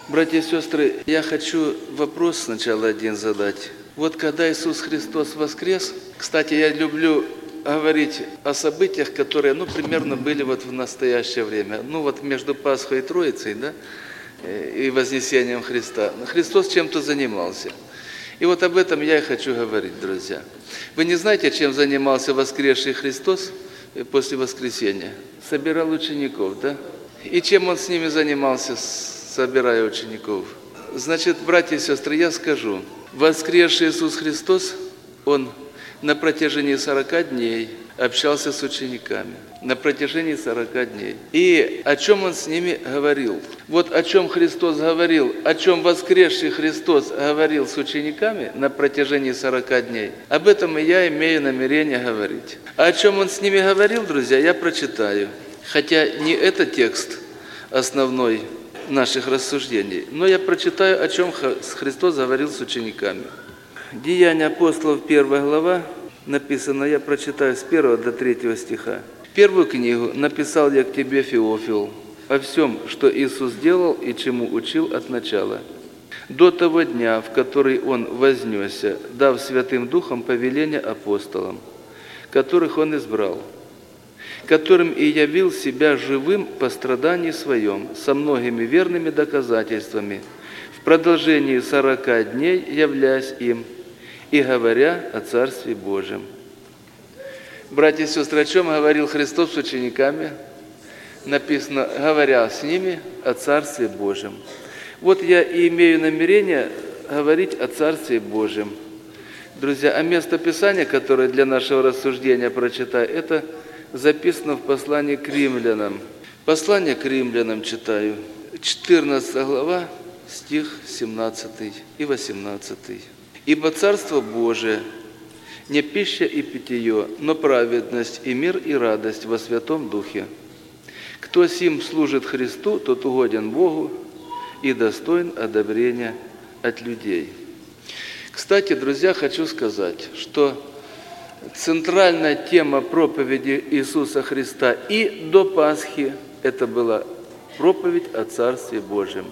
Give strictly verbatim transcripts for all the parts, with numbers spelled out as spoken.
Братья и сестры, я хочу вопрос сначала один задать. Вот когда Иисус Христос воскрес, кстати, я люблю говорить о событиях, которые, ну, примерно были вот в настоящее время. Ну, вот между Пасхой и Троицей, да, и Вознесением Христа. Христос чем-то занимался. И вот об этом я и хочу говорить, друзья. Вы не знаете, чем занимался воскресший Христос после воскресения? Собирал учеников, да? И чем Он с ними занимался, собирая учеников? Значит, братья и сестры, я скажу. Воскресший Иисус Христос, Он на протяжении сорока дней общался с учениками. На протяжении сорока дней. И о чем Он с ними говорил? Вот о чем Христос говорил, о чем воскресший Христос говорил с учениками на протяжении сорока дней, об этом и я имею намерение говорить. А о чем Он с ними говорил, друзья, я прочитаю. Хотя не это текст основной наших рассуждений, но я прочитаю, о чем Христос говорил с учениками. Деяния апостолов, первая глава, написано, я прочитаю с первого до третьего стиха. Первую книгу написал я к тебе, Феофил, о всем, что Иисус делал и чему учил от начала, до того дня, в который Он вознесся, дав Святым Духом повеление апостолам, которых Он избрал, которым и явил себя живым по страдании Своем, со многими верными доказательствами, в продолжении сорока дней являясь им и говоря о Царстве Божьем. Братья и сестры, о чем говорил Христос с учениками? Написано, говоря с ними о Царстве Божьем. Вот я и имею намерение говорить о Царстве Божьем. Друзья, а место Писания, которое для нашего рассуждения прочитаю, это записано в послании к римлянам. Послание к римлянам читаю, четырнадцатая глава, стих семнадцатый и восемнадцатый. «Ибо Царство Божие не пища и питье, но праведность и мир и радость во Святом Духе. Кто сим служит Христу, тот угоден Богу и достоин одобрения от людей». Кстати, друзья, хочу сказать, что центральная тема проповеди Иисуса Христа и до Пасхи – это была проповедь о Царстве Божьем.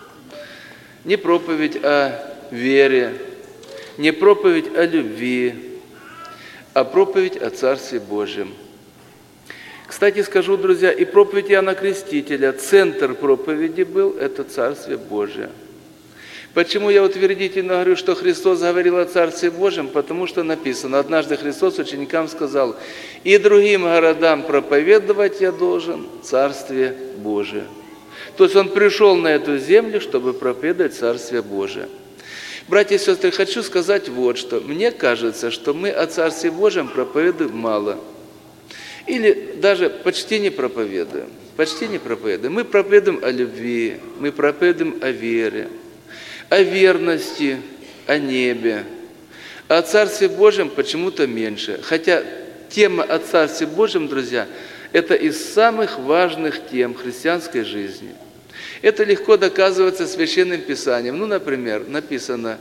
Не проповедь о вере, не проповедь о любви, а проповедь о Царстве Божьем. Кстати, скажу, друзья, и проповедь Иоанна Крестителя, центр проповеди был – это Царствие Божие. Почему я утвердительно говорю, что Христос говорил о Царстве Божьем? Потому что написано, однажды Христос ученикам сказал, «И другим городам проповедовать я должен Царствие Божие». То есть Он пришел на эту землю, чтобы проповедовать Царствие Божие. Братья и сестры, хочу сказать вот что. Мне кажется, что мы о Царстве Божьем проповедуем мало. Или даже почти не проповедуем. Почти не проповедуем. Мы проповедуем о любви, мы проповедуем о вере, о верности, о небе. А о Царстве Божьем почему-то меньше. Хотя тема о Царстве Божьем, друзья, это из самых важных тем христианской жизни. Это легко доказывается Священным Писанием. Ну, например, написано,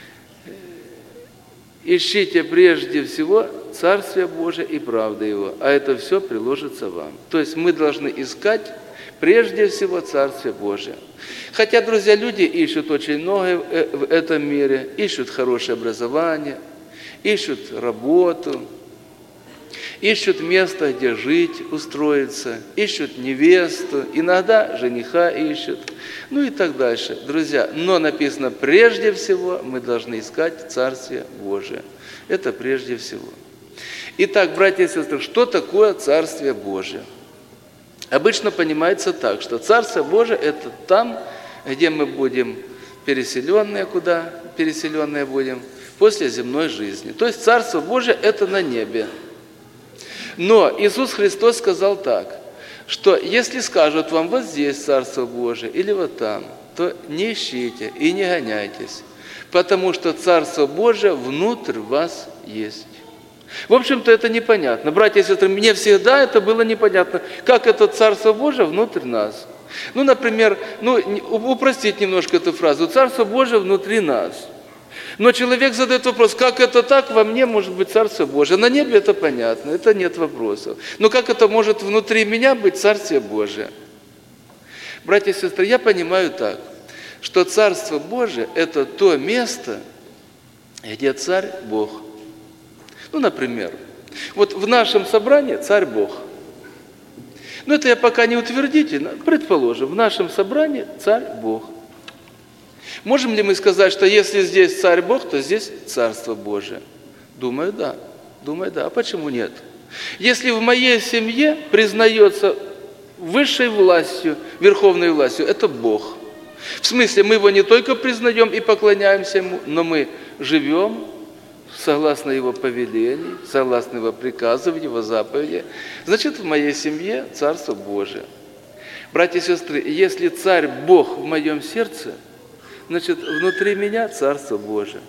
«Ищите прежде всего Царствие Божие и правды Его, а это все приложится вам». То есть мы должны искать прежде всего Царствие Божие. Хотя, друзья, люди ищут очень многое в этом мире, ищут хорошее образование, ищут работу, ищут место, где жить, устроиться, ищут невесту, иногда жениха ищут, ну и так дальше. Друзья, но написано, прежде всего мы должны искать Царствие Божие. Это прежде всего. Итак, братья и сестры, что такое Царствие Божие? Обычно понимается так, что Царство Божие – это там, где мы будем переселенные, куда переселенные будем, после земной жизни. То есть Царство Божие – это на небе. Но Иисус Христос сказал так, что если скажут вам вот здесь Царство Божие или вот там, то не ищите и не гоняйтесь, потому что Царство Божие внутрь вас есть. В общем-то, это непонятно. Братья и сестры, мне всегда это было непонятно, как это Царство Божие внутрь нас. Ну, например, ну, упростить немножко эту фразу. Царство Божие внутри нас. Но человек задает вопрос, как это так, во мне может быть Царство Божие? На небе это понятно, это нет вопросов. Но как это может внутри меня быть Царствие Божие? Братья и сестры, я понимаю так. что Царство Божие – это то место, где Царь Бог. Ну, например, вот в нашем собрании Царь Бог. Но это я пока не утвердительно, предположим, в нашем собрании Царь Бог. Можем ли мы сказать, что если здесь Царь Бог, то здесь Царство Божие? Думаю, да. Думаю, да. А почему нет? Если в моей семье признается высшей властью, верховной властью, это Бог. В смысле, мы его не только признаем и поклоняемся ему, но мы живем согласно его повелению, согласно его приказам, его заповеди. Значит, в моей семье Царство Божие. Братья и сестры, если Царь Бог в моем сердце, значит, внутри меня Царство Божие.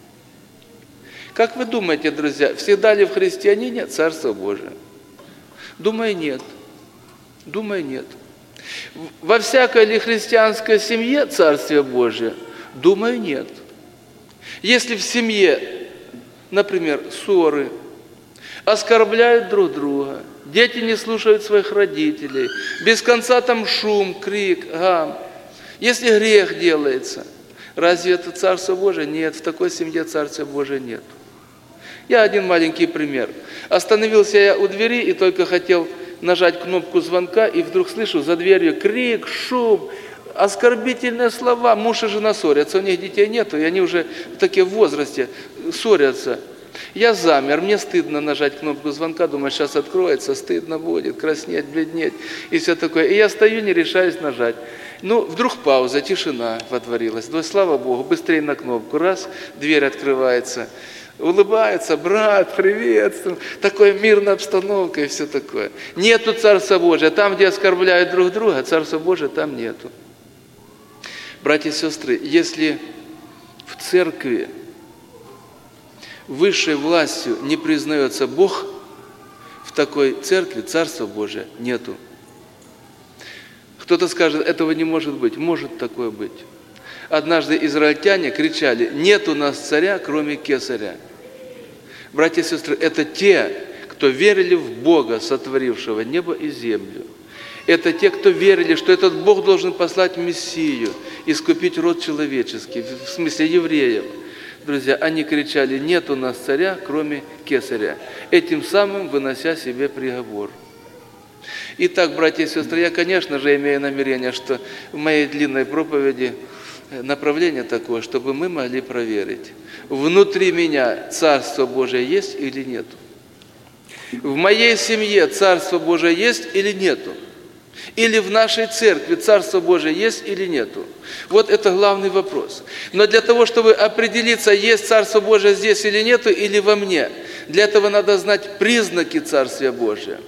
Как вы думаете, друзья, всегда ли в христианине Царство Божие? Думаю, нет. Думаю, нет. Во всякой ли христианской семье Царствие Божие? Думаю, нет. Если в семье, например, ссоры, оскорбляют друг друга, дети не слушают своих родителей, без конца там шум, крик, гам, если грех делается, разве это Царство Божие? Нет, в такой семье Царствия Божия нет. Я один маленький пример. Остановился я у двери и только хотел нажать кнопку звонка, и вдруг слышу за дверью крик, шум, оскорбительные слова. Муж и жена ссорятся, у них детей нету, и они уже такие в возрасте ссорятся. Я замер, мне стыдно нажать кнопку звонка, думаю, сейчас откроется, стыдно будет, краснеть, бледнеть и все такое. И я стою, не решаюсь нажать. Ну, вдруг пауза, тишина водворилась. Ну, слава Богу, быстрее на кнопку, раз, дверь открывается. Улыбается, брат, приветствую. Такая мирная обстановка и все такое. Нету Царства Божия. Там, где оскорбляют друг друга, Царства Божия там нету. Братья и сестры, если в церкви высшей властью не признается Бог, в такой церкви Царства Божия нету. Кто-то скажет, этого не может быть. Может такое быть. Однажды израильтяне кричали, нет у нас царя, кроме Кесаря. Братья и сестры, это те, кто верили в Бога, сотворившего небо и землю. Это те, кто верили, что этот Бог должен послать Мессию, искупить род человеческий, в смысле евреев. Друзья, они кричали, нет у нас царя, кроме Кесаря, этим самым вынося себе приговор. Итак, братья и сестры, я, конечно же, имею намерение, что в моей длинной проповеди направление такое, чтобы мы могли проверить, внутри меня Царство Божие есть или нет. В моей семье Царство Божие есть или нету. Или в нашей церкви Царство Божие есть или нету. Вот это главный вопрос. Но для того, чтобы определиться, есть Царство Божие здесь или нету, или во мне, для этого надо знать признаки Царствия Божия.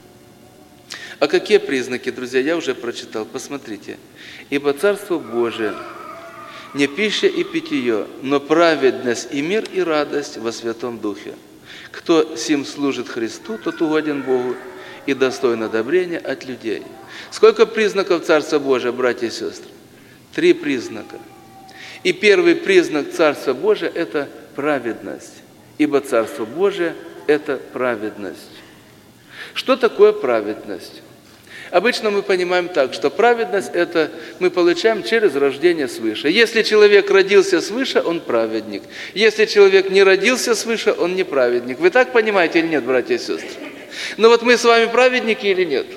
А какие признаки, друзья, я уже прочитал. Посмотрите. Ибо Царство Божие не пища и питье, но праведность и мир и радость во Святом Духе. Кто сим служит Христу, тот угоден Богу и достоин одобрения от людей. Сколько признаков Царства Божия, братья и сестры? Три признака. И первый признак Царства Божия – это праведность. Ибо Царство Божие – это праведность. Что такое праведность? Обычно мы понимаем так, что праведность – это мы получаем через рождение свыше. Если человек родился свыше, он праведник. Если человек не родился свыше, он не праведник. Вы так понимаете или нет, братья и сестры? Но вот мы с вами праведники или нет?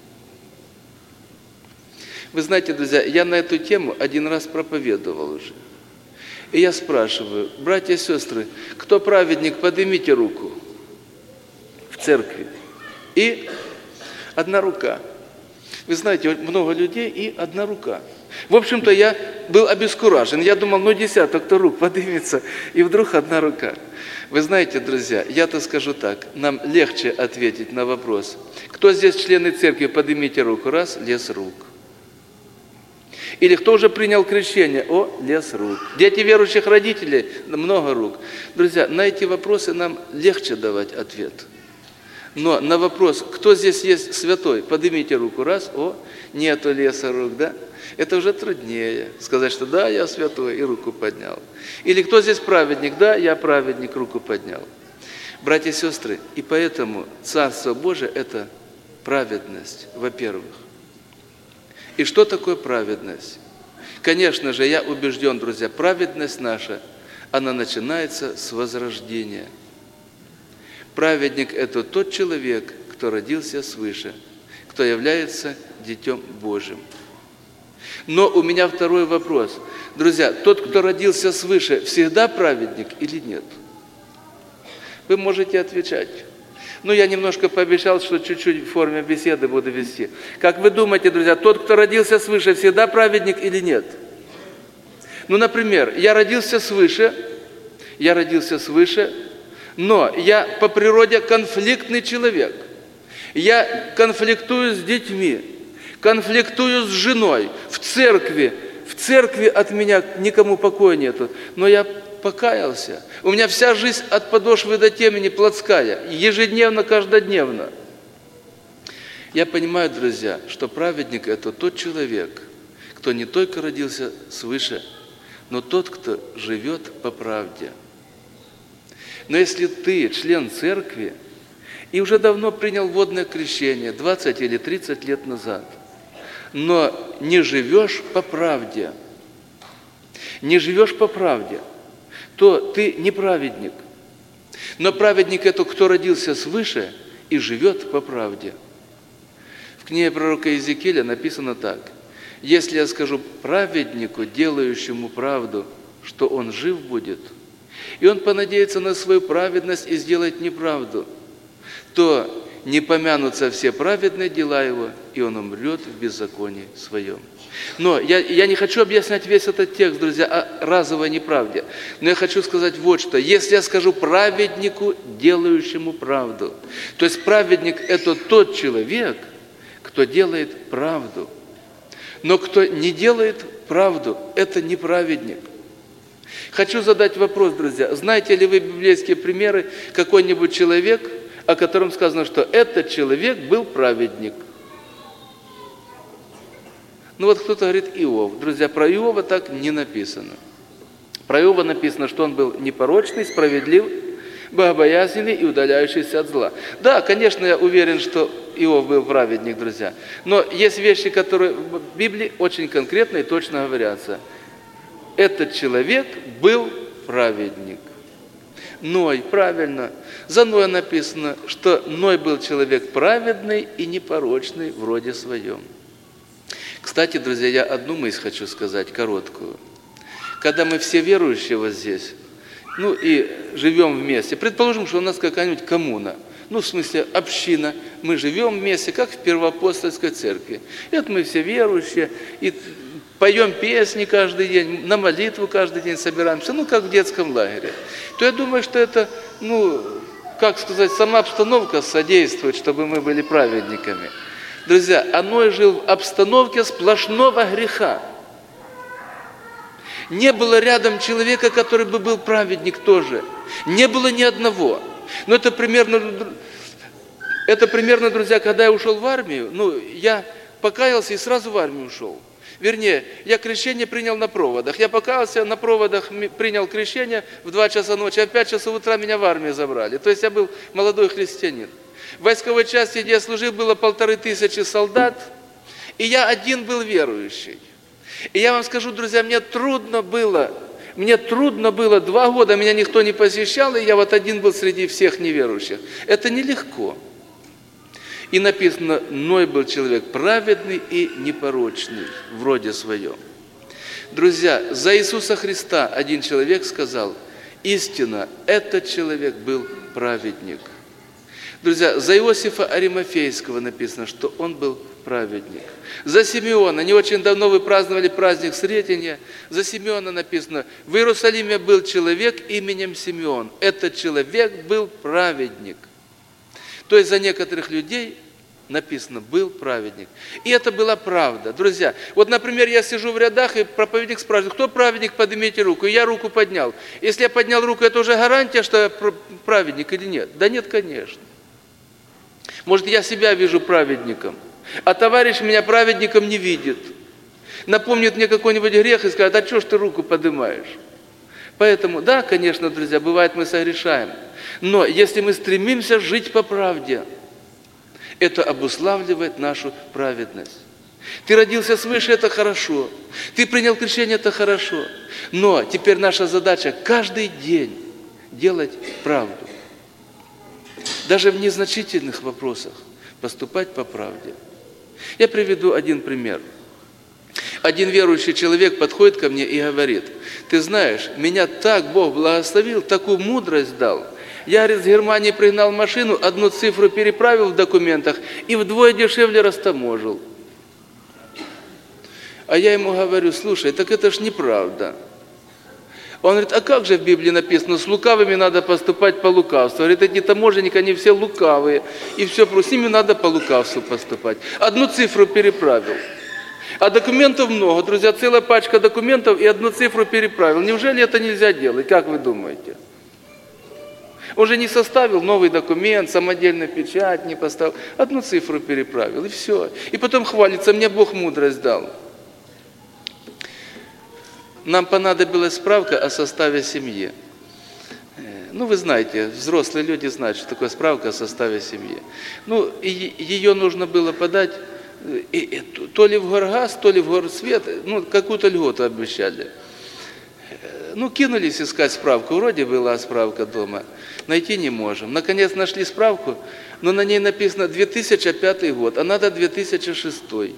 Вы знаете, друзья, я на эту тему один раз проповедовал уже. И я спрашиваю, братья и сестры, кто праведник, поднимите руку в церкви. И одна рука. Вы знаете, много людей и одна рука. В общем-то, я был обескуражен. Я думал, ну десяток-то рук поднимется, и вдруг одна рука. Вы знаете, друзья, я-то скажу так, нам легче ответить на вопрос. Кто здесь члены церкви, поднимите руку. Раз, лес рук. Или кто уже принял крещение? О, лес рук. Дети верующих родителей? Много рук. Друзья, на эти вопросы нам легче давать ответ. Но на вопрос, кто здесь есть святой, поднимите руку, раз, о, нету леса рук, да? Это уже труднее сказать, что да, я святой, и руку поднял. Или кто здесь праведник, да, я праведник, руку поднял. Братья и сестры, и поэтому Царство Божие – это праведность, во-первых. И что такое праведность? Конечно же, я убежден, друзья, праведность наша, она начинается с возрождения. Праведник – это тот человек, кто родился свыше, кто является Детем Божьим. Но у меня второй вопрос. Друзья, тот, кто родился свыше, всегда праведник или нет? Вы можете отвечать. Ну, я немножко пообещал, что чуть-чуть в форме беседы буду вести. Как вы думаете, друзья, тот, кто родился свыше, всегда праведник или нет? Ну, например, я родился свыше, я родился свыше, но я по природе конфликтный человек. Я конфликтую с детьми, конфликтую с женой, в церкви. В церкви от меня никому покоя нету, но я покаялся. У меня вся жизнь от подошвы до темени плотская, ежедневно, каждодневно. Я понимаю, друзья, что праведник – это тот человек, кто не только родился свыше, но тот, кто живет по правде. Но если ты член церкви и уже давно принял водное крещение, двадцать или тридцать лет назад, но не живешь по правде, не живешь по правде, то ты не праведник. Но праведник – это кто родился свыше и живет по правде. В книге пророка Иезекииля написано так: «Если я скажу праведнику, делающему правду, что он жив будет, и он понадеется на свою праведность и сделает неправду, то не помянутся все праведные дела его, и он умрет в беззаконии своем». Но я, я не хочу объяснять весь этот текст, друзья, о разовой неправде. Но я хочу сказать вот что. Если я скажу праведнику, делающему правду, то есть праведник – это тот человек, кто делает правду. Но кто не делает правду, это не праведник. Хочу задать вопрос, друзья. Знаете ли вы библейские примеры, какой-нибудь человек, о котором сказано, что этот человек был праведник? Ну вот кто-то говорит Иов. Друзья, про Иова так не написано. Про Иова написано, что он был непорочный, справедлив, богобоязненный и удаляющийся от зла. Да, конечно, я уверен, что Иов был праведник, друзья. Но есть вещи, которые в Библии очень конкретно и точно говорятся. Этот человек был праведник. Ной, правильно. За Ноя написано, что Ной был человек праведный и непорочный в роде своем. Кстати, друзья, я одну мысль хочу сказать, короткую. Когда мы все верующие вот здесь, ну и живем вместе, предположим, что у нас какая-нибудь коммуна, ну в смысле община, мы живем вместе, как в Первоапостольской церкви. И вот мы все верующие, и поем песни каждый день, на молитву каждый день собираемся, ну как в детском лагере. То я думаю, что это, ну, как сказать, сама обстановка содействует, чтобы мы были праведниками. Друзья, Ной жил в обстановке сплошного греха. Не было рядом человека, который бы был праведник тоже. Не было ни одного. Но это примерно, это примерно, друзья, когда я ушел в армию, ну, я покаялся и сразу в армию ушел. Вернее, я крещение принял на проводах. Я покаялся, на проводах принял крещение в два часа ночи, а в пять часов утра меня в армию забрали. То есть я был молодой христианин. В войсковой части, где я служил, было полторы тысячи солдат, и я один был верующий. И я вам скажу, друзья, мне трудно было, мне трудно было, два года меня никто не посещал, и я вот один был среди всех неверующих. Это нелегко. И написано, Ной был человек праведный и непорочный в роде своем. Друзья, за Иисуса Христа один человек сказал, истинно, этот человек был праведник. Друзья, за Иосифа Аримафейского написано, что он был праведник. За Симеона, не очень давно вы праздновали праздник Сретения, за Симеона написано, в Иерусалиме был человек именем Симеон. Этот человек был праведник. То есть за некоторых людей написано, был праведник. И это была правда. Друзья, вот, например, я сижу в рядах, и проповедник спрашивает, кто праведник, поднимите руку. И я руку поднял. Если я поднял руку, это уже гарантия, что я праведник или нет? Да нет, конечно. Может, я себя вижу праведником, а товарищ меня праведником не видит. Напомнит мне какой-нибудь грех и скажет, а что ж ты руку поднимаешь? Поэтому, да, конечно, друзья, бывает, мы согрешаем. Но если мы стремимся жить по правде, это обуславливает нашу праведность. Ты родился свыше, это хорошо. Ты принял крещение, это хорошо. Но теперь наша задача каждый день делать правду. Даже в незначительных вопросах поступать по правде. Я приведу один пример. Один верующий человек подходит ко мне и говорит: ты знаешь, меня так Бог благословил, такую мудрость дал. Я, говорит, с Германии пригнал машину, одну цифру переправил в документах и вдвое дешевле растаможил. А я ему говорю: слушай, так это ж неправда. Он говорит: а как же в Библии написано, с лукавыми надо поступать по лукавству. Говорит, эти таможенники, они все лукавые, и все, с ними надо по лукавству поступать. Одну цифру переправил. А документов много, друзья, целая пачка документов и одну цифру переправил. Неужели это нельзя делать, как вы думаете? Он же не составил новый документ, самодельную печать не поставил, одну цифру переправил, и все. И потом хвалится: мне Бог мудрость дал. Нам понадобилась справка о составе семьи. Ну, вы знаете, взрослые люди знают, что такое справка о составе семьи. Ну, и ее нужно было подать и, и, то ли в Горгаз, то ли в Горсвет, ну, какую-то льготу обещали. Ну, кинулись искать справку, вроде была справка дома, найти не можем. Наконец нашли справку, но на ней написано две тысячи пятый год, а надо две тысячи шестой.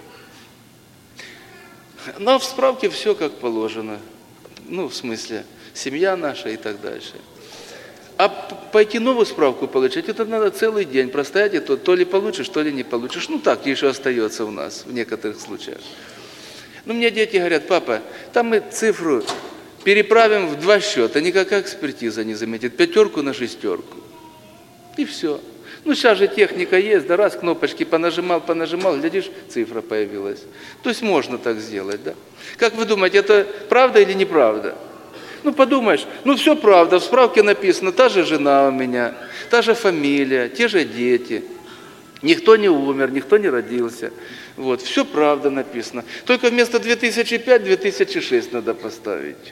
Но в справке все как положено. Ну, в смысле, семья наша и так дальше. А пойти новую справку получать, это надо целый день простоять, и то, то ли получишь, то ли не получишь. Ну, так еще остается у нас в некоторых случаях. Ну, мне дети говорят: папа, там мы цифру переправим в два счета, никакая экспертиза не заметит, пятерку на шестерку. И все. Ну, сейчас же техника есть, да раз кнопочки понажимал, понажимал, глядишь, цифра появилась. То есть можно так сделать, да? Как вы думаете, это правда или неправда? Ну, подумаешь, ну, все правда, в справке написано, та же жена у меня, та же фамилия, те же дети. Никто не умер, никто не родился. Вот, все правда написано. Только вместо две тысячи пять, две тысячи шесть надо поставить.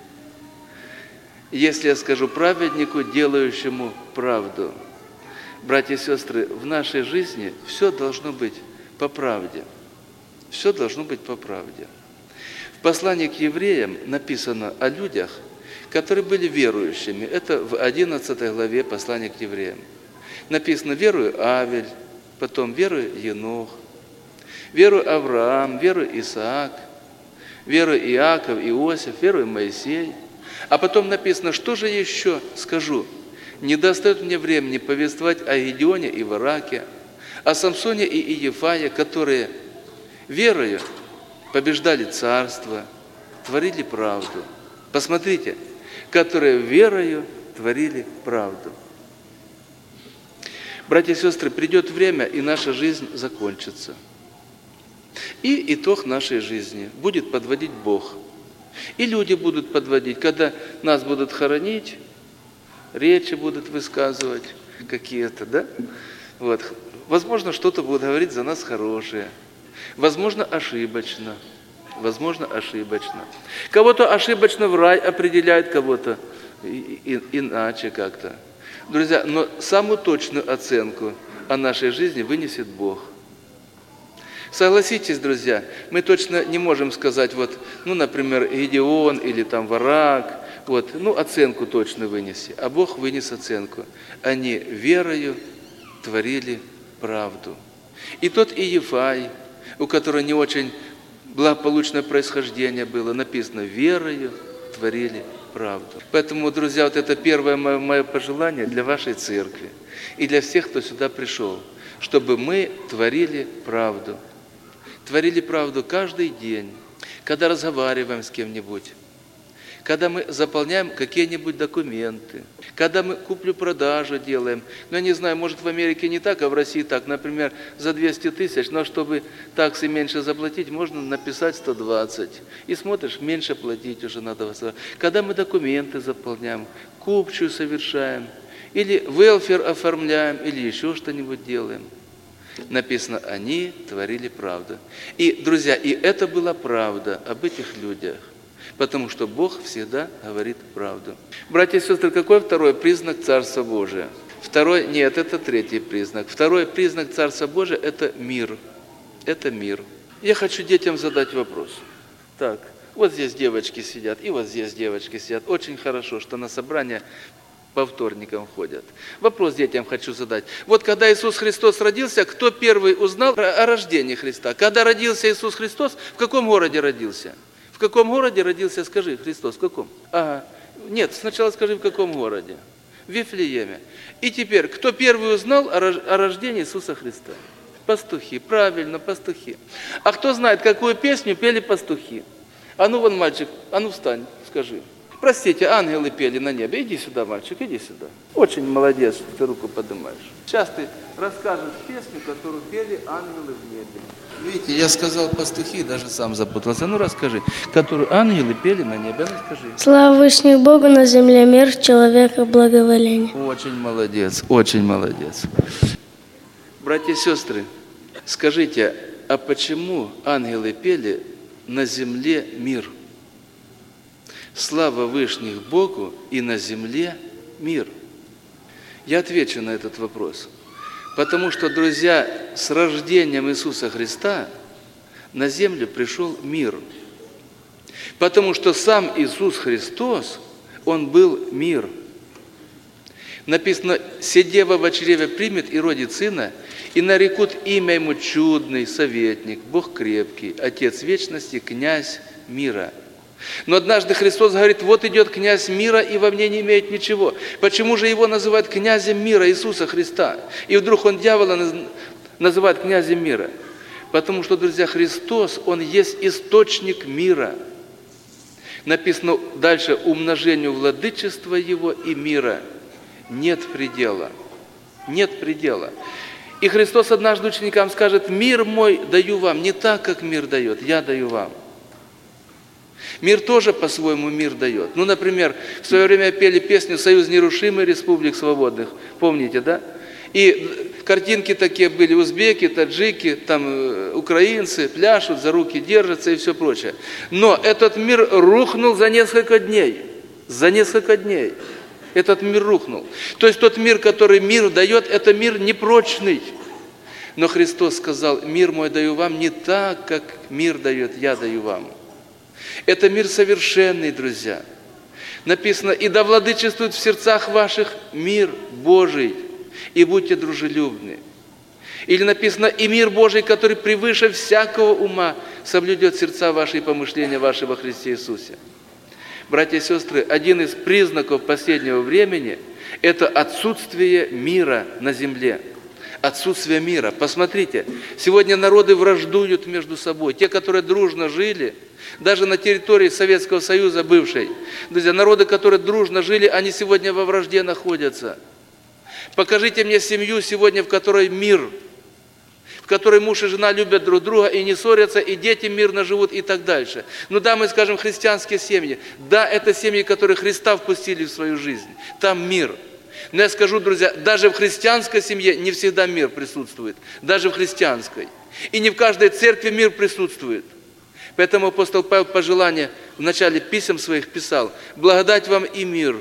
Если я скажу праведнику, делающему правду. Братья и сестры, в нашей жизни все должно быть по правде. Все должно быть по правде. В послании к евреям написано о людях, которые были верующими. Это в одиннадцатой главе послания к евреям. Написано: верую Авель, потом верую Енох, верую Авраам, верую Исаак, верую Иаков, Иосиф, верую Моисей. А потом написано: что же еще скажу? Не достает мне времени повествовать о Гедеоне и Вараке, о Самсоне и Иефае, которые верою побеждали царство, творили правду. Посмотрите, которые верою творили правду. Братья и сестры, придет время, и наша жизнь закончится. И итог нашей жизни будет подводить Бог. И люди будут подводить, когда нас будут хоронить, речи будут высказывать какие-то, да? Вот. Возможно, что-то будут говорить за нас хорошее. Возможно, ошибочно. Возможно, ошибочно. Кого-то ошибочно в рай определяют, кого-то и, и, иначе как-то. Друзья, но самую точную оценку о нашей жизни вынесет Бог. Согласитесь, друзья, мы точно не можем сказать, вот, ну, например, Гедеон или там Варак, вот, ну, оценку точно вынеси, а Бог вынес оценку. Они верою творили правду. И тот Иефай, у которого не очень благополучное происхождение было, написано: верою творили правду. Поэтому, друзья, вот это первое мое, мое пожелание для вашей церкви и для всех, кто сюда пришел, чтобы мы творили правду. Творили правду каждый день, когда разговариваем с кем-нибудь, когда мы заполняем какие-нибудь документы, когда мы куплю-продажу делаем. Ну, я не знаю, может, в Америке не так, а в России так. Например, за двести тысяч, но чтобы таксы меньше заплатить, можно написать сто двадцать. И смотришь, меньше платить уже надо. Когда мы документы заполняем, купчую совершаем, или велфер оформляем, или еще что-нибудь делаем. Написано: они творили правду. И, друзья, и это была правда об этих людях. Потому что Бог всегда говорит правду. Братья и сестры, какой второй признак Царства Божия? Второй, нет, это третий признак. Второй признак Царства Божия – это мир. Это мир. Я хочу детям задать вопрос. Так, вот здесь девочки сидят, и вот здесь девочки сидят. Очень хорошо, что на собрания по вторникам ходят. Вопрос детям хочу задать. Вот когда Иисус Христос родился, кто первый узнал о рождении Христа? Когда родился Иисус Христос, в каком городе родился? В каком городе родился, скажи, Христос, в каком? Ага. Нет, сначала скажи, в каком городе? В Вифлееме. И теперь, кто первый узнал о рождении Иисуса Христа? Пастухи, правильно, пастухи. А кто знает, какую песню пели пастухи? А ну, вон, мальчик, а ну, встань, скажи. Простите, ангелы пели на небе. Иди сюда, мальчик, иди сюда. Очень молодец, что ты руку поднимаешь. Сейчас ты расскажешь песню, которую пели ангелы в небе. Видите, я сказал пастухи, даже сам запутался. Ну, расскажи, которую ангелы пели на небе. Ну, скажи. Слава Вышних Богу, на земле мир, человека благоволение. Очень молодец, очень молодец. Братья и сестры, скажите, а почему ангелы пели на земле мир? Слава Вышних Богу, и на земле мир. Я отвечу на этот вопрос. Потому что, друзья, с рождением Иисуса Христа на землю пришел мир. Потому что сам Иисус Христос, Он был мир. Написано, «Седева в чреве примет и родит сына, и нарекут имя ему чудный, советник, Бог крепкий, Отец вечности, князь мира». Но однажды Христос говорит, вот идет князь мира, и во мне не имеет ничего. Почему же его называют князем мира, Иисуса Христа? И вдруг он дьявола называет князем мира. Потому что, друзья, Христос, Он есть источник мира. Написано дальше, умножению владычества Его и мира нет предела. Нет предела. И Христос однажды ученикам скажет, мир мой даю вам, не так, как мир дает, я даю вам. Мир тоже по-своему мир дает. Ну, например, в свое время пели песню «Союз нерушимый республик свободных». Помните, да? И картинки такие были, узбеки, таджики, там украинцы пляшут, за руки держатся и все прочее. Но этот мир рухнул за несколько дней. За несколько дней. Этот мир рухнул. То есть тот мир, который мир дает, это мир непрочный. Но Христос сказал, мир мой даю вам не так, как мир дает, я даю вам. Это мир совершенный, друзья. Написано, и да владычествует в сердцах ваших мир Божий, и будьте дружелюбны. Или написано, и мир Божий, который превыше всякого ума, соблюдет сердца ваши и помышления ваши во Христе Иисусе. Братья и сестры, один из признаков последнего времени – это отсутствие мира на земле. Отсутствие мира. Посмотрите, сегодня народы враждуют между собой. Те, которые дружно жили, даже на территории Советского Союза бывшей, друзья, народы, которые дружно жили, они сегодня во вражде находятся. Покажите мне семью сегодня, в которой мир, в которой муж и жена любят друг друга и не ссорятся, и дети мирно живут и так дальше. Ну да, мы скажем христианские семьи. Да, это семьи, которые Христа впустили в свою жизнь. Там мир. Но я скажу, друзья, даже в христианской семье не всегда мир присутствует. Даже в христианской. И не в каждой церкви мир присутствует. Поэтому апостол Павел пожелание в начале писем своих писал, благодать вам и мир.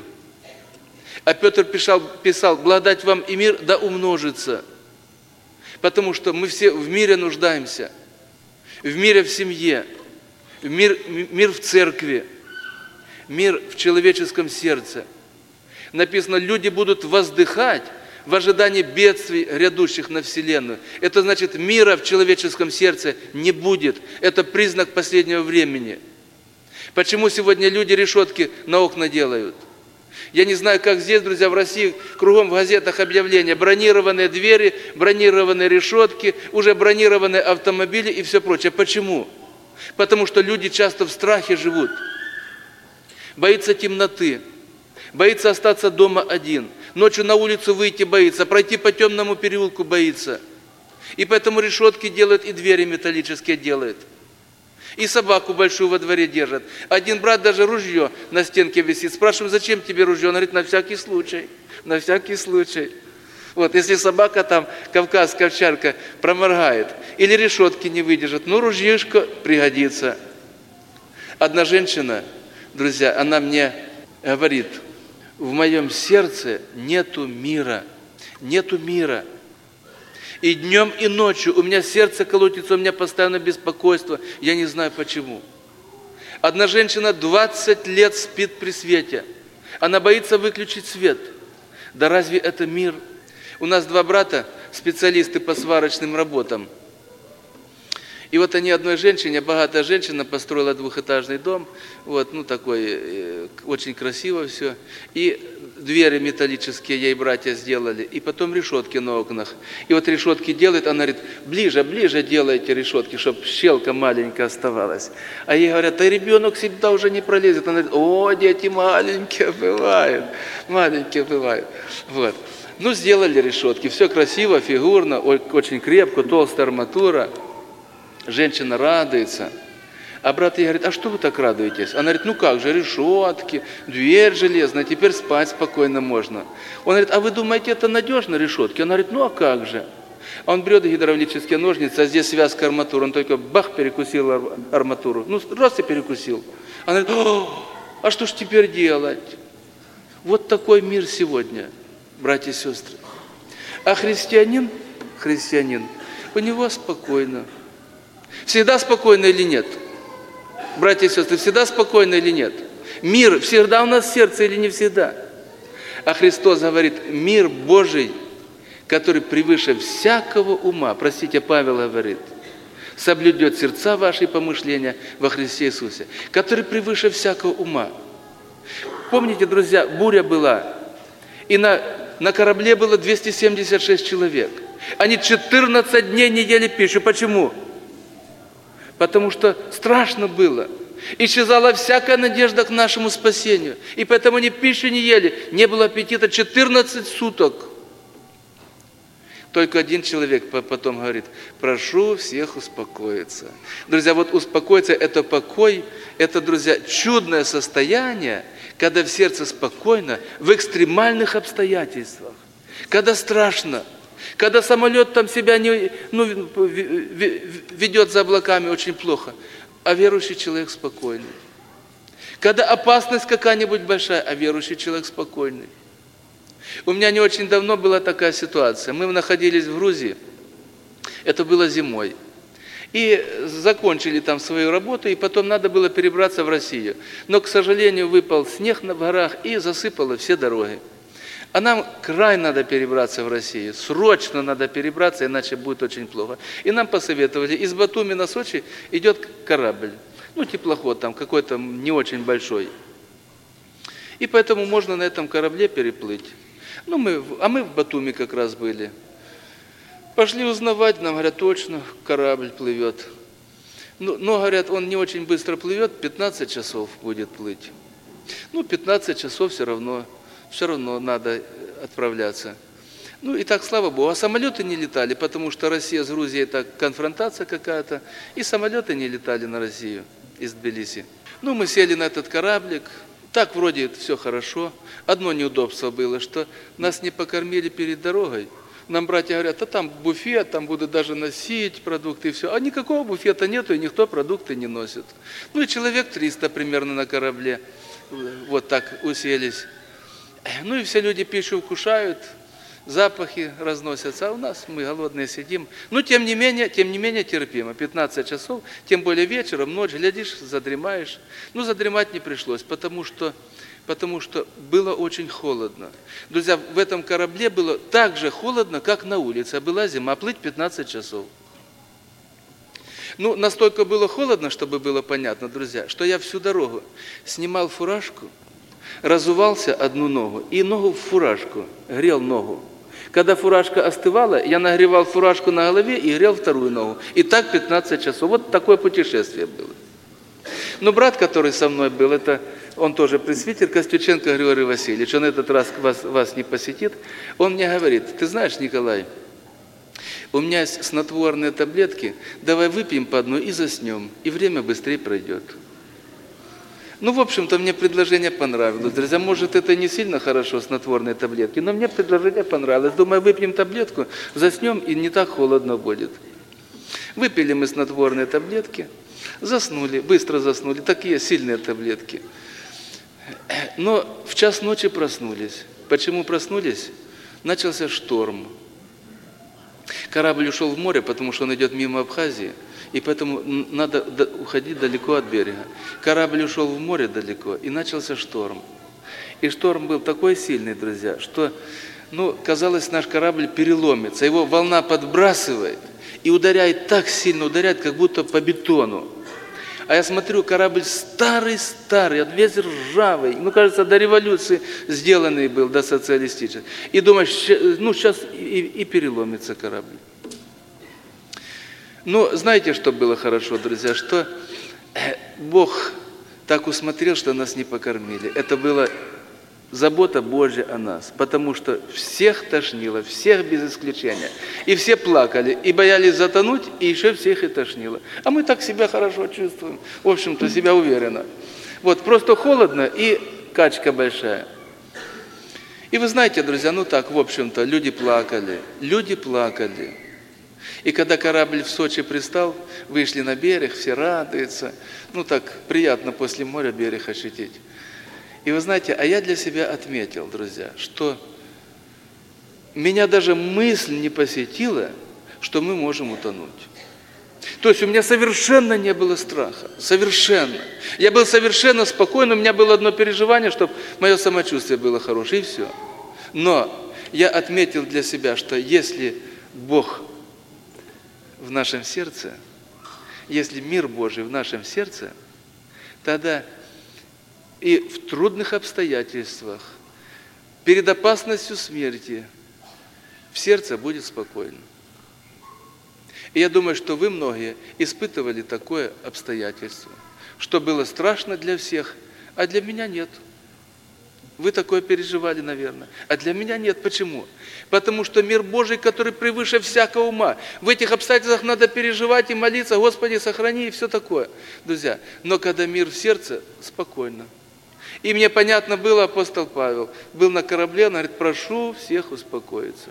А Петр писал, писал, благодать вам и мир да умножится. Потому что мы все в мире нуждаемся. В мире в семье. В мир, мир в церкви. Мир в человеческом сердце. Написано, люди будут воздыхать в ожидании бедствий, грядущих на вселенную. Это значит, мира в человеческом сердце не будет. Это признак последнего времени. Почему сегодня люди решетки на окна делают? Я не знаю, как здесь, друзья, в России, кругом в газетах объявления, бронированные двери, бронированные решетки, уже бронированные автомобили и все прочее. Почему? Потому что люди часто в страхе живут. Боятся темноты. Боится остаться дома один. Ночью на улицу выйти боится, пройти по темному переулку боится. И поэтому решетки делают, и двери металлические делают. И собаку большую во дворе держат. Один брат даже ружье на стенке висит. Спрашиваю, зачем тебе ружье? Он говорит, на всякий случай. На всякий случай. Вот, если собака там, кавказская овчарка, проморгает, или решетки не выдержит, ну, ружьишко пригодится. Одна женщина, друзья, она мне говорит, в моем сердце нету мира, нету мира. И днем, и ночью у меня сердце колотится, у меня постоянно беспокойство. Я не знаю почему. Одна женщина двадцать лет спит при свете. Она боится выключить свет. Да разве это мир? У нас два брата, специалисты по сварочным работам. И вот они одной женщине, богатая женщина, построила двухэтажный дом, вот, ну такой, э, очень красиво все. И двери металлические ей братья сделали, и потом решетки на окнах. И вот решетки делает, она говорит, ближе, ближе делайте решетки, чтобы щелка маленькая оставалась. А ей говорят, а ребенок всегда уже не пролезет. Она говорит, о, дети маленькие бывают, маленькие бывают. Вот. Ну, сделали решетки, все красиво, фигурно, очень крепко, толстая арматура. Женщина радуется. А брат ей говорит, а что вы так радуетесь? Она говорит, ну как же, решетки, дверь железная, теперь спать спокойно можно. Он говорит, а вы думаете, это надежно, решетки? Она говорит, ну а как же? А он берет гидравлические ножницы, а здесь связка арматуры. Он только бах, перекусил арматуру. Ну, раз и перекусил. Она говорит, о, а что ж теперь делать? Вот такой мир сегодня, братья и сестры. А христианин, христианин, у него спокойно. Всегда спокойно или нет? Братья и сестры, всегда спокойно или нет? Мир всегда у нас в сердце или не всегда? А Христос говорит, мир Божий, который превыше всякого ума, простите, Павел говорит, соблюдет сердца ваши помышления во Христе Иисусе, который превыше всякого ума. Помните, друзья, буря была, и на, на корабле было двести семьдесят шесть человек. Они четырнадцать дней не ели пищу. Почему? Потому что страшно было. Исчезала всякая надежда к нашему спасению. И поэтому они пищу не ели. Не было аппетита четырнадцать суток. Только один человек потом говорит, прошу всех успокоиться. Друзья, вот успокоиться – это покой, это, друзья, чудное состояние, когда в сердце спокойно, в экстремальных обстоятельствах, когда страшно. Когда самолет там себя не, ну, ведет за облаками очень плохо, а верующий человек спокойный. Когда опасность какая-нибудь большая, а верующий человек спокойный. У меня не очень давно была такая ситуация. Мы находились в Грузии, это было зимой, и закончили там свою работу, и потом надо было перебраться в Россию. Но, к сожалению, выпал снег на горах и засыпало все дороги. А нам край надо перебраться в Россию, срочно надо перебраться, иначе будет очень плохо. И нам посоветовали, из Батуми на Сочи идет корабль, ну теплоход там какой-то не очень большой. И поэтому можно на этом корабле переплыть. Ну, мы, а мы в Батуми как раз были. Пошли узнавать, нам говорят, точно корабль плывет. Ну, но, говорят, он не очень быстро плывет, пятнадцать часов будет плыть. Ну, пятнадцать часов все равно. Все равно надо отправляться. Ну и так, слава Богу. А самолеты не летали, потому что Россия с Грузией – это конфронтация какая-то. И самолеты не летали на Россию из Тбилиси. Ну, мы сели на этот кораблик. Так вроде все хорошо. Одно неудобство было, что нас не покормили перед дорогой. Нам братья говорят, а там буфет, там будут даже носить продукты и все. А никакого буфета нету, и никто продукты не носит. Ну и человек триста примерно на корабле. Вот так уселись. Ну и все люди пищу вкушают, запахи разносятся, а у нас мы голодные сидим. Но тем не менее, тем не менее терпимо. пятнадцать часов, тем более вечером, ночь, глядишь, задремаешь. Ну, задремать не пришлось, потому что, потому что было очень холодно. Друзья, в этом корабле было так же холодно, как на улице. Была зима, плыть пятнадцать часов. Ну, настолько было холодно, чтобы было понятно, друзья, что я всю дорогу снимал фуражку, разувался одну ногу и ногу в фуражку, грел ногу. Когда фуражка остывала, я нагревал фуражку на голове и грел вторую ногу. И так пятнадцать часов. Вот такое путешествие было. Но брат, который со мной был, это он тоже пресвитер, Костюченко Григорий Васильевич, он этот раз вас, вас не посетит, он мне говорит, ты знаешь, Николай, у меня есть снотворные таблетки, давай выпьем по одной и заснем, и время быстрее пройдет. Ну, в общем-то, мне предложение понравилось. Друзья, может, это не сильно хорошо, снотворные таблетки, но мне предложение понравилось. Думаю, выпьем таблетку, заснем, и не так холодно будет. Выпили мы снотворные таблетки, заснули, быстро заснули, такие сильные таблетки. Но в час ночи проснулись. Почему проснулись? Начался шторм. Корабль ушел в море, потому что он идет мимо Абхазии, и поэтому надо уходить далеко от берега. Корабль ушел в море далеко, и начался шторм. И шторм был такой сильный, друзья, что, ну, казалось, наш корабль переломится. Его волна подбрасывает и ударяет так сильно, ударяет, как будто по бетону. А я смотрю, корабль старый-старый, весь ржавый, ну, кажется, до революции сделанный был, до социалистической. И думаешь, ну, сейчас и, и переломится корабль. Но знаете, что было хорошо, друзья? Что Бог так усмотрел, что нас не покормили. Это была забота Божья о нас, потому что всех тошнило, всех без исключения. И все плакали, и боялись затонуть, и еще всех и тошнило. А мы так себя хорошо чувствуем, в общем-то, себя уверенно. Вот, просто холодно и качка большая. И вы знаете, друзья, ну так, в общем-то, люди плакали, люди плакали. И когда корабль в Сочи пристал, вышли на берег, все радуются. Ну так, приятно после моря берег ощутить. И вы знаете, а я для себя отметил, друзья, что меня даже мысль не посетила, что мы можем утонуть. То есть у меня совершенно не было страха, совершенно. Я был совершенно спокоен, у меня было одно переживание, чтобы мое самочувствие было хорошее, и все. Но я отметил для себя, что если Бог в нашем сердце, если мир Божий в нашем сердце, тогда и в трудных обстоятельствах, перед опасностью смерти, в сердце будет спокойно. И я думаю, что вы многие испытывали такое обстоятельство, что было страшно для всех, а для меня нет. Вы такое переживали, наверное. А для меня нет. Почему? Потому что мир Божий, который превыше всякого ума. В этих обстоятельствах надо переживать и молиться, Господи, сохрани, и все такое. Друзья, но когда мир в сердце, спокойно. И мне понятно было, апостол Павел был на корабле, он говорит, прошу всех успокоиться.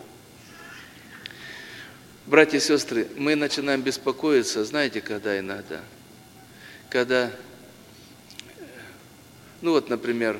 Братья и сестры, мы начинаем беспокоиться, знаете, когда иногда? Когда, ну вот, например,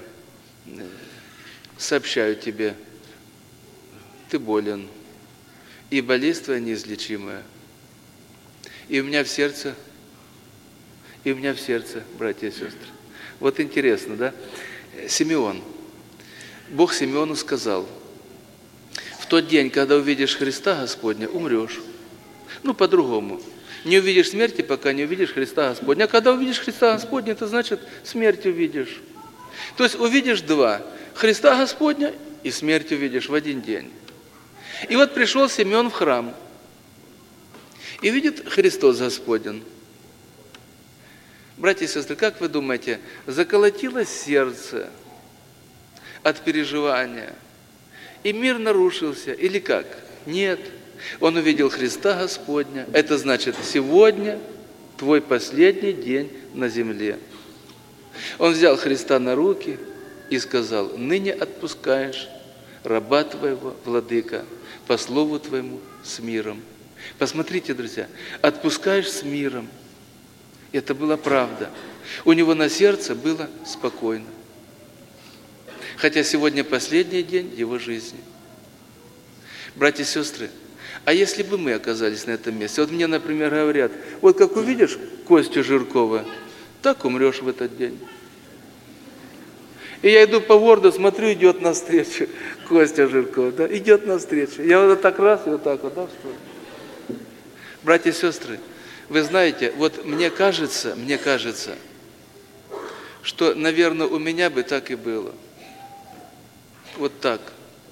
сообщают тебе, ты болен, и болезнь твоя неизлечимая. И у меня в сердце, и у меня в сердце, братья и сестры. Вот интересно, да? Симеон. Бог Симеону сказал, в тот день, когда увидишь Христа Господня, умрешь. Ну, по-другому. Не увидишь смерти, пока не увидишь Христа Господня. А когда увидишь Христа Господня, это значит, смерть увидишь. То есть увидишь два. Христа Господня и смерть увидишь в один день. И вот пришел Симеон в храм. И видит Христос Господень. Братья и сестры, как вы думаете, заколотилось сердце от переживания? И мир нарушился? Или как? Нет. Он увидел Христа Господня. Это значит, сегодня твой последний день на земле. Он взял Христа на руки и сказал, ныне отпускаешь раба твоего, владыка, по слову твоему с миром. Посмотрите, друзья, отпускаешь с миром. Это была правда. У него на сердце было спокойно. Хотя сегодня последний день его жизни. Братья и сестры, а если бы мы оказались на этом месте? Вот мне, например, говорят, вот как увидишь Костю Жиркова, так умрешь в этот день. И я иду по городу, смотрю, идет навстречу Костя Жирков, да, идет навстречу. Я вот так раз, и вот так вот, да, что? Братья и сестры, вы знаете, вот мне кажется, мне кажется, что, наверное, у меня бы так и было. Вот так.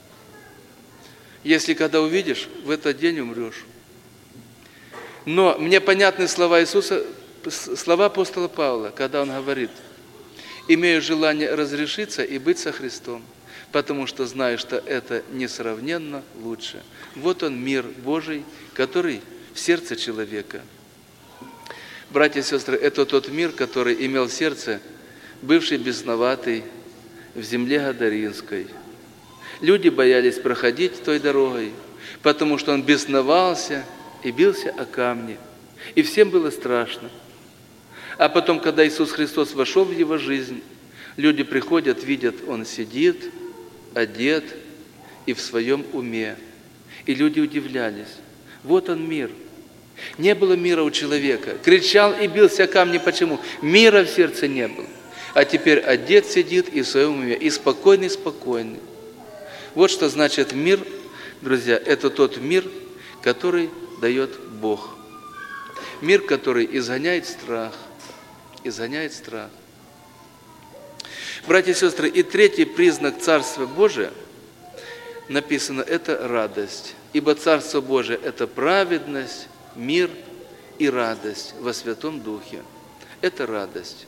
Если когда увидишь, в этот день умрешь. Но мне понятны слова Иисуса, слова апостола Павла, когда он говорит, имею желание разрешиться и быть со Христом, потому что знаю, что это несравненно лучше. Вот он, мир Божий, который в сердце человека. Братья и сестры, это тот мир, который имел в сердце бывший бесноватый в земле Гадаринской. Люди боялись проходить той дорогой, потому что он бесновался и бился о камни. И всем было страшно. А потом, когда Иисус Христос вошел в его жизнь, люди приходят, видят, он сидит, одет и в своем уме. И люди удивлялись. Вот он мир. Не было мира у человека. Кричал и бился о камни. Почему? Мира в сердце не было. А теперь одет сидит и в своем уме, и спокойный-спокойный. Вот что значит мир, друзья, это тот мир, который дает Бог. Мир, который изгоняет страх. Изгоняет страх. Братья и сестры, и третий признак Царства Божия, написано, это радость. Ибо Царство Божие – это праведность, мир и радость во Святом Духе. Это радость.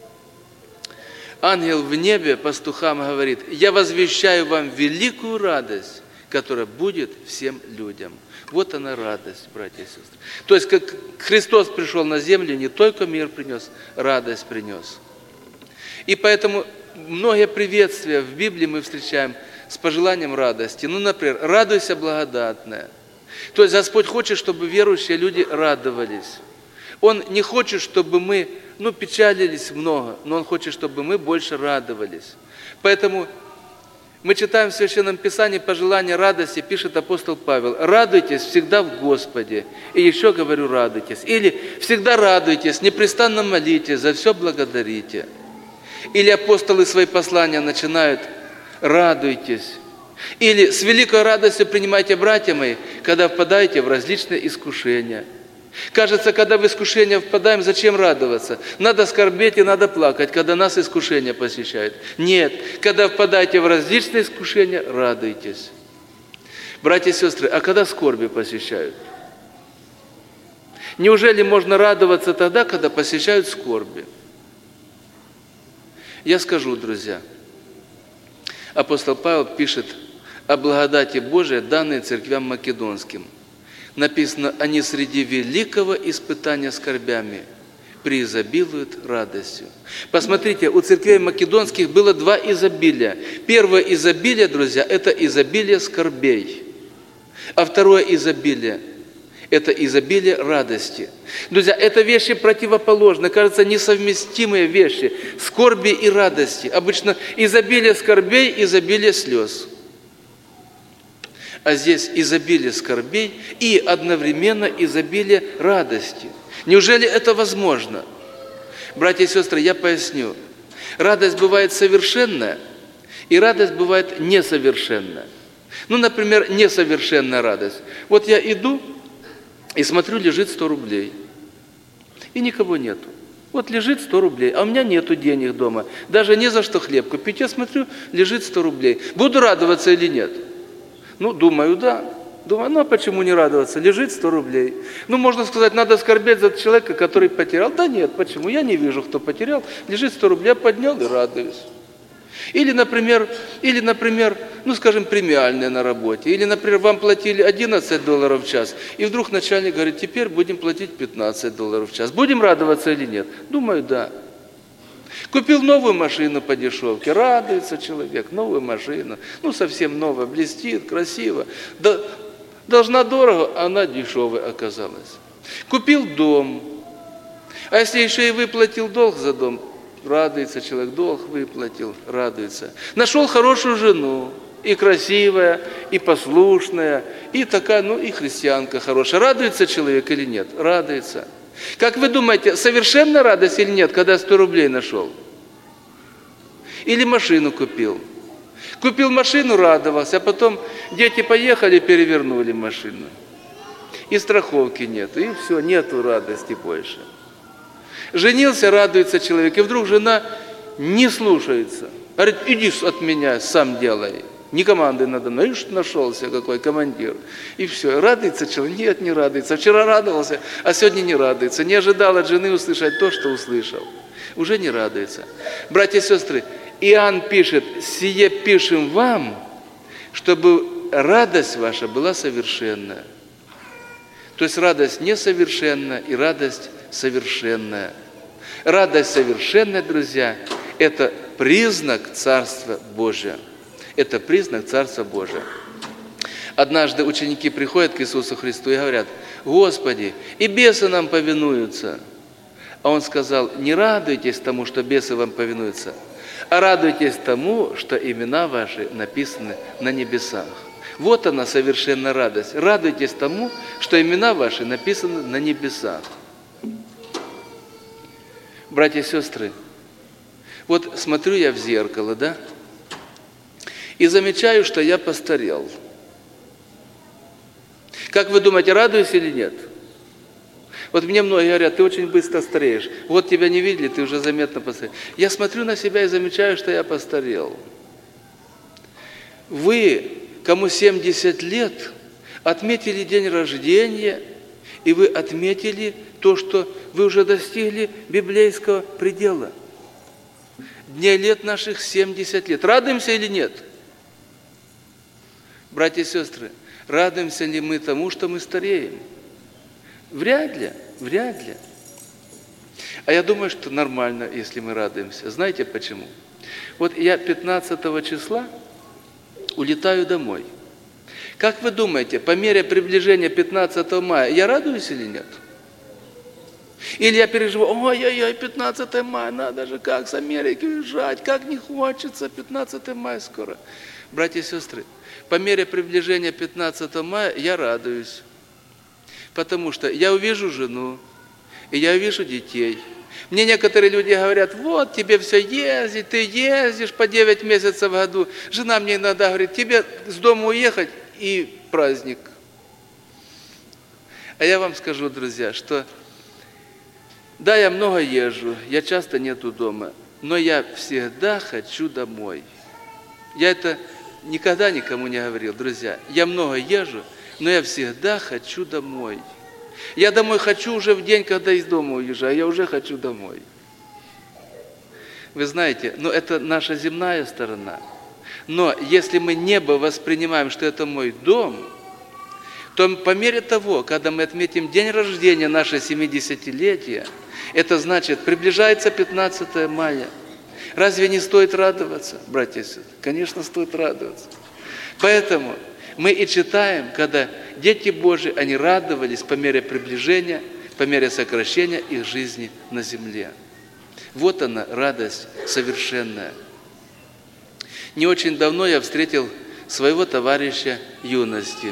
Ангел в небе пастухам говорит: «Я возвещаю вам великую радость, которая будет всем людям». Вот она радость, братья и сестры. То есть, как Христос пришел на землю, не только мир принес, радость принес. И поэтому многие приветствия в Библии мы встречаем с пожеланием радости. Ну, например, «радуйся, благодатная». То есть Господь хочет, чтобы верующие люди радовались. Он не хочет, чтобы мы, ну, печалились много, но Он хочет, чтобы мы больше радовались. Поэтому мы читаем в Священном Писании пожелание радости, пишет апостол Павел: «Радуйтесь всегда в Господе». И еще говорю: радуйтесь. Или «всегда радуйтесь, непрестанно молитесь, за все благодарите». Или апостолы свои послания начинают: «Радуйтесь». Или «С великой радостью принимайте, братья мои, когда впадаете в различные искушения». Кажется, когда в искушение впадаем, зачем радоваться? Надо скорбеть и надо плакать, когда нас искушения посещают. Нет, когда впадаете в различные искушения, радуйтесь. Братья и сестры, а когда скорби посещают? Неужели можно радоваться тогда, когда посещают скорби? Я скажу, друзья, апостол Павел пишет о благодати Божией, данной церквям македонским. Написано: «Они среди великого испытания скорбями преизобилуют радостью». Посмотрите, у церквей македонских было два изобилия. Первое изобилие, друзья, это изобилие скорбей. А второе изобилие – это изобилие радости. Друзья, это вещи противоположные, кажется, несовместимые вещи. Скорби и радости. Обычно изобилие скорбей, изобилие слез. А здесь изобилие скорбей и одновременно изобилие радости. Неужели это возможно? Братья и сестры, я поясню. Радость бывает совершенная, и радость бывает несовершенная. Ну, например, несовершенная радость. Вот я иду и смотрю, лежит сто рублей, и никого нету. Вот лежит сто рублей, а у меня нету денег дома, даже не за что хлеб купить. Я смотрю, лежит сто рублей. Буду радоваться или нет? Ну, думаю, да. Думаю, ну а почему не радоваться? Лежит сто рублей. Ну, можно сказать, надо скорбеть за человека, который потерял. Да нет, почему? Я не вижу, кто потерял. Лежит сто рублей, я поднял и радуюсь. Или, например, или, например, ну, скажем, премиальные на работе. Или, например, вам платили одиннадцать долларов в час, и вдруг начальник говорит: теперь будем платить пятнадцать долларов в час. Будем радоваться или нет? Думаю, да. Купил новую машину по дешевке, радуется человек, новую машину, ну совсем новая, блестит, красиво, да, должна дорого, а она дешевая оказалась. Купил дом, а если еще и выплатил долг за дом, радуется человек, долг выплатил, радуется. Нашел хорошую жену, и красивая, и послушная, и такая, ну и христианка хорошая. Радуется человек или нет? Радуется. Как вы думаете, совершенная радость или нет, когда сто рублей нашел? Или машину купил? Купил машину, радовался, а потом дети поехали, перевернули машину. И страховки нет, и все, нету радости больше. Женился, радуется человек, и вдруг жена не слушается. Говорит: иди от меня, сам делай. Не командой надо, ну ишь, нашелся какой командир. И все, радуется человек? Нет, не радуется. Вчера радовался, а сегодня не радуется. Не ожидал от жены услышать то, что услышал. Уже не радуется. Братья и сестры, Иоанн пишет: «Сие пишем вам, чтобы радость ваша была совершенная». То есть радость несовершенная и радость совершенная. Радость совершенная, друзья, это признак Царства Божия. Это признак Царства Божия. Однажды ученики приходят к Иисусу Христу и говорят: «Господи, и бесы нам повинуются». А Он сказал: «Не радуйтесь тому, что бесы вам повинуются, а радуйтесь тому, что имена ваши написаны на небесах». Вот она, совершенная радость. Радуйтесь тому, что имена ваши написаны на небесах. Братья и сестры, вот смотрю я в зеркало, да, и замечаю, что я постарел. Как вы думаете, радуюсь или нет? Вот мне многие говорят, ты очень быстро стареешь. Вот тебя не видели, ты уже заметно постарел. Я смотрю на себя и замечаю, что я постарел. Вы, кому семьдесят лет, отметили день рождения, и вы отметили то, что вы уже достигли библейского предела. Дней лет наших семьдесят лет. Радуемся или нет? Братья и сестры, радуемся ли мы тому, что мы стареем? Вряд ли, вряд ли. А я думаю, что нормально, если мы радуемся. Знаете почему? Вот я пятнадцатого числа улетаю домой. Как вы думаете, по мере приближения пятнадцатого мая я радуюсь или нет? Или я переживаю, ой-ой-ой, пятнадцатое мая, надо же как с Америки уезжать, как не хочется, пятнадцатое мая скоро. Братья и сестры, по мере приближения пятнадцатого мая я радуюсь. Потому что я увижу жену, и я увижу детей. Мне некоторые люди говорят, вот тебе все ездить, ты ездишь по девять месяцев в году. Жена мне иногда говорит, тебе с дома уехать и праздник. А я вам скажу, друзья, что да, я много езжу, я часто нету дома, но я всегда хочу домой. Я это никогда никому не говорил, друзья. Я много езжу, но я всегда хочу домой. Я домой хочу уже в день, когда из дома уезжаю, я уже хочу домой. Вы знаете, ну это наша земная сторона. Но если мы небо воспринимаем, что это мой дом, то по мере того, когда мы отметим день рождения, наше семидесятилетие, это значит, приближается пятнадцатое мая. Разве не стоит радоваться, братья и сестры? Конечно, стоит радоваться. Поэтому мы и читаем, когда дети Божьи, они радовались по мере приближения, по мере сокращения их жизни на земле. Вот она, радость совершенная. Не очень давно я встретил своего товарища юности.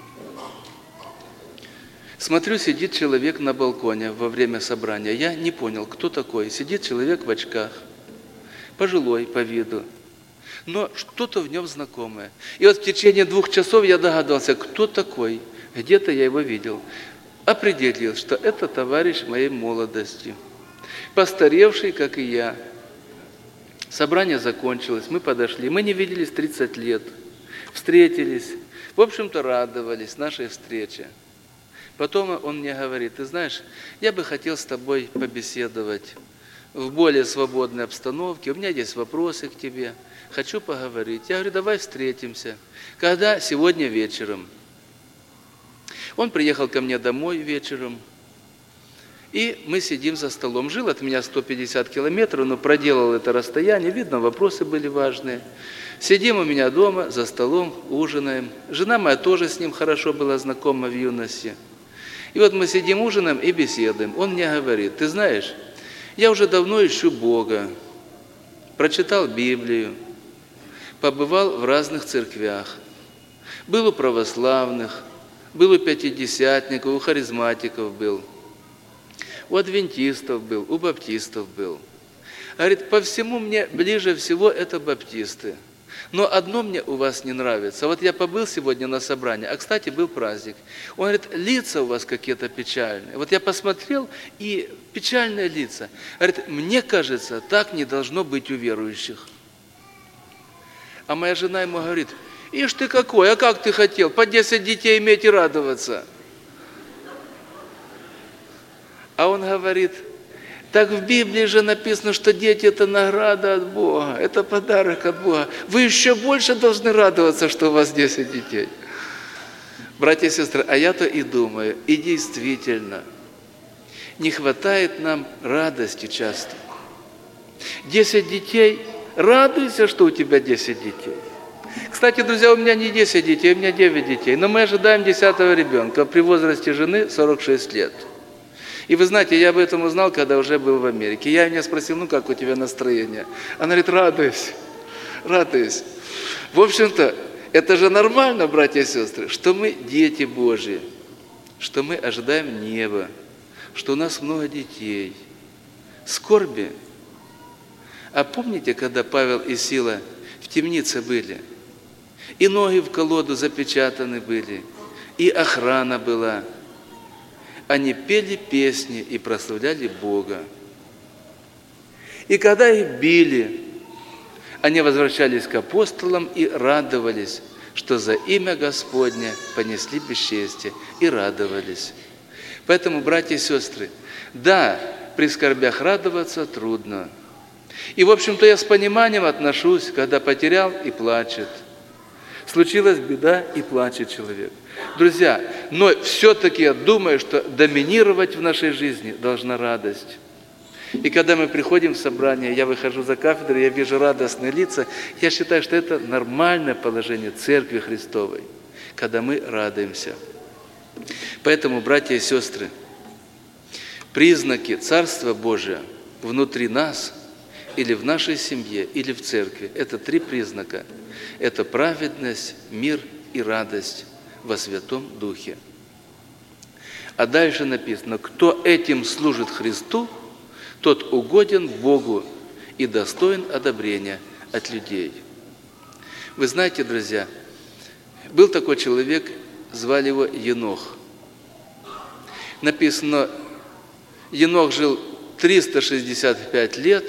Смотрю, сидит человек на балконе во время собрания. Я не понял, кто такой. Сидит человек в очках, пожилой по виду, но что-то в нем знакомое. И вот в течение двух часов я догадался, кто такой. Где-то я его видел. Определил, что это товарищ моей молодости, постаревший, как и я. Собрание закончилось, мы подошли. Мы не виделись тридцать лет. Встретились. В общем-то, радовались нашей встрече. Потом он мне говорит, ты знаешь, я бы хотел с тобой побеседовать в более свободной обстановке. У меня есть вопросы к тебе. Хочу поговорить. Я говорю, давай встретимся. Когда? Сегодня вечером. Он приехал ко мне домой вечером. И мы сидим за столом. Жил от меня сто пятьдесят километров, но проделал это расстояние. Видно, вопросы были важные. Сидим у меня дома, за столом, ужинаем. Жена моя тоже с ним хорошо была знакома в юности. И вот мы сидим, ужинаем и беседуем. Он мне говорит, ты знаешь, я уже давно ищу Бога. Прочитал Библию, побывал в разных церквях. Был у православных, был у пятидесятников, у харизматиков был. У адвентистов был, у баптистов был. Говорит, по всему мне ближе всего это баптисты. Но одно мне у вас не нравится. Вот я побыл сегодня на собрании, а, кстати, был праздник. Он говорит, лица у вас какие-то печальные. Вот я посмотрел, и печальные лица. Говорит, мне кажется, так не должно быть у верующих. А моя жена ему говорит, ишь ты какой, а как ты хотел, по десять детей иметь и радоваться? А он говорит, так в Библии же написано, что дети – это награда от Бога, это подарок от Бога. Вы еще больше должны радоваться, что у вас десять детей. Братья и сестры, а я-то и думаю, и действительно, не хватает нам радости часто. Десять детей, радуйся, что у тебя десять детей. Кстати, друзья, у меня не десять детей, у меня девять детей, но мы ожидаем десятого ребенка при возрасте жены сорок шесть лет. И вы знаете, я об этом узнал, когда уже был в Америке. Я меня спросил, ну как у тебя настроение? Она говорит, радуюсь, радуюсь. В общем-то, Это же нормально, братья и сестры, что мы дети Божьи, что мы ожидаем неба, что у нас много детей. Скорби. А помните, когда Павел и Сила в темнице были? И ноги в колоду запечатаны были, и охрана была. Они пели песни и прославляли Бога. И когда их били, они возвращались к апостолам и радовались, что за имя Господне понесли бесчестие, и радовались. Поэтому, братья и сестры, да, при скорбях радоваться трудно. И, в общем-то, я с пониманием отношусь, когда потерял и плачет. Случилась беда и плачет человек. Друзья, но все-таки я думаю, что доминировать в нашей жизни должна радость. И когда мы приходим в собрание, я выхожу за кафедру, я вижу радостные лица, я считаю, что это нормальное положение Церкви Христовой, когда мы радуемся. Поэтому, братья и сестры, признаки Царства Божия внутри нас, или в нашей семье, или в церкви, это три признака. Это праведность, мир и радость во Святом Духе. А дальше написано: кто этим служит Христу, тот угоден Богу и достоин одобрения от людей. Вы знаете, друзья, был такой человек, звали его Енох. Написано, Енох жил триста шестьдесят пять лет,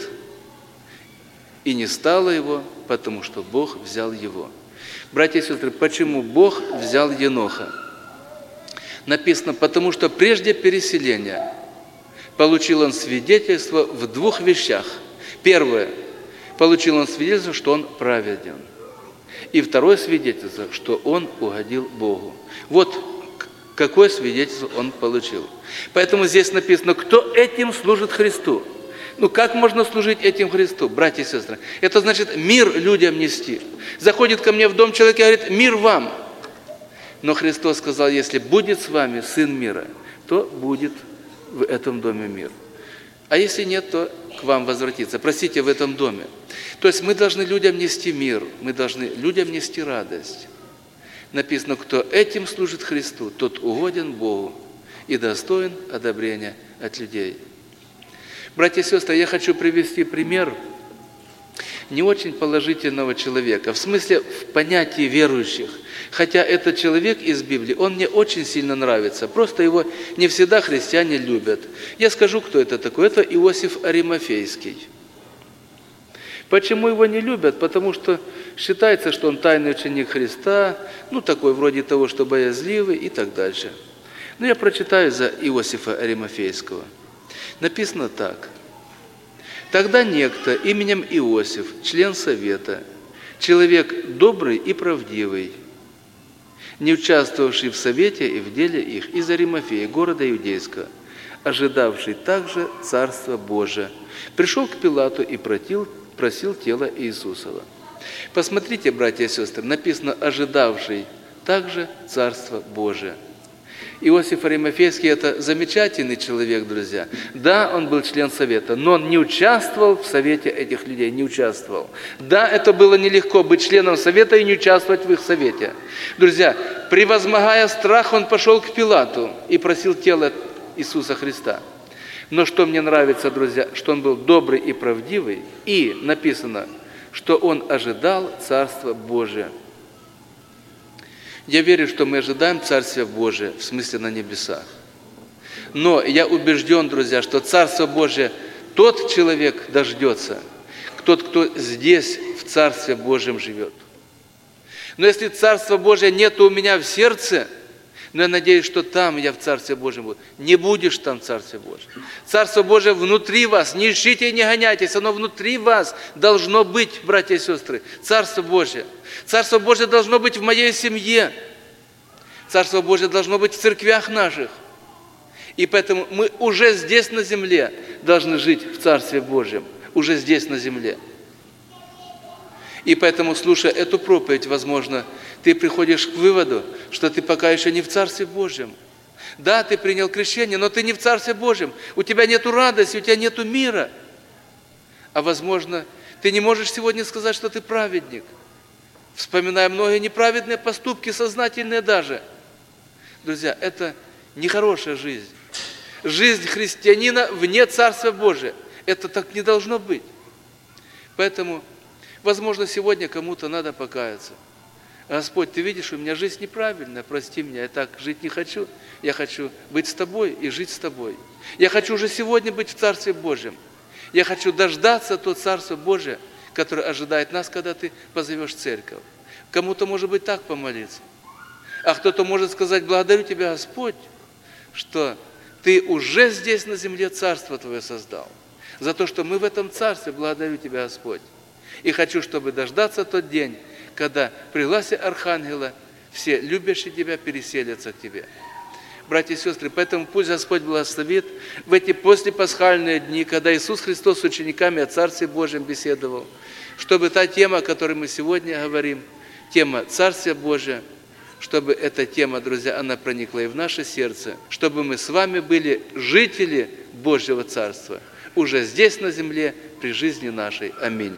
и не стало его, потому что Бог взял его. Братья и сестры, почему Бог взял Еноха? Написано, потому что прежде переселения получил он свидетельство в двух вещах. Первое, получил он свидетельство, что он праведен. И второе свидетельство, что он угодил Богу. Вот какое свидетельство он получил. Поэтому здесь написано, кто этим служит Христу. Ну, как можно служить этим Христу, братья и сестры? Это значит мир людям нести. Заходит ко мне в дом человек и говорит: мир вам. Но Христос сказал, если будет с вами Сын мира, то будет в этом доме мир. А если нет, то к вам возвратиться. Простите, в этом доме. То есть мы должны людям нести мир, мы должны людям нести радость. Написано, кто этим служит Христу, тот угоден Богу и достоин одобрения от людей. Братья и сестры, я хочу привести пример не очень положительного человека, в смысле в понятии верующих. Хотя этот человек из Библии, он мне очень сильно нравится, просто его не всегда христиане любят. Я скажу, кто это такой. Это Иосиф Аримафейский. Почему его не любят? Потому что считается, что он тайный ученик Христа, ну такой вроде того, что боязливый и так дальше. Но я прочитаю за Иосифа Аримафейского. Написано так. Тогда некто именем Иосиф, член совета, человек добрый и правдивый, не участвовавший в совете и в деле их, из Аримафеи, города Иудейского, ожидавший также Царства Божия, пришел к Пилату и просил, просил тело Иисусова. Посмотрите, братья и сестры, написано «ожидавший также Царства Божия». Иосиф Аримафейский – это замечательный человек, друзья. Да, он был член совета, но он не участвовал в совете этих людей, не участвовал. Да, это было нелегко быть членом совета и не участвовать в их совете. Друзья, превозмогая страх, он пошел к Пилату и просил тело Иисуса Христа. Но что мне нравится, друзья, что он был добрый и правдивый, и написано, что он ожидал Царства Божия. Я верю, что мы ожидаем Царствия Божия, в смысле на небесах. Но я убежден, друзья, что Царство Божие тот человек дождется, тот, кто здесь в Царстве Божьем живет. Но если Царство Божие нет у меня в сердце, но я надеюсь, что там я в Царстве Божьем буду. Не будешь там в Царстве Божьем. Царство Божие внутри вас. Не ищите и не гоняйтесь. Оно внутри вас должно быть, братья и сестры. Царство Божие. Царство Божие должно быть в моей семье. Царство Божие должно быть в церквях наших. И поэтому мы уже здесь на земле должны жить в Царстве Божьем. Уже здесь на земле. И поэтому, слушая эту проповедь, возможно, ты приходишь к выводу, что ты пока еще не в Царстве Божьем. Да, ты принял крещение, но ты не в Царстве Божьем. У тебя нету радости, у тебя нету мира. А возможно, ты не можешь сегодня сказать, что ты праведник. вспоминая многие неправедные поступки, сознательные даже. Друзья, это нехорошая жизнь. Жизнь христианина вне Царства Божия. Это так не должно быть. Поэтому, возможно, сегодня кому-то надо покаяться. Господь, Ты видишь, у меня жизнь неправильная, прости меня, я так жить не хочу. Я хочу быть с Тобой и жить с Тобой. Я хочу уже сегодня быть в Царстве Божьем. Я хочу дождаться то Царство Божие, которое ожидает нас, когда Ты позовешь церковь. Кому-то, может быть, так помолиться. А кто-то может сказать: благодарю Тебя, Господь, что Ты уже здесь на земле Царство Твое создал. За то, что мы в этом Царстве, благодарю Тебя, Господь. И хочу, чтобы дождаться тот день, когда при гласе Архангела все любящие Тебя переселятся к Тебе. Братья и сестры, поэтому пусть Господь благословит в эти послепасхальные дни, когда Иисус Христос с учениками о Царстве Божьем беседовал, чтобы та тема, о которой мы сегодня говорим, тема Царствия Божия, чтобы эта тема, друзья, она проникла и в наше сердце, чтобы мы с вами были жители Божьего Царства, уже здесь на земле, при жизни нашей. Аминь.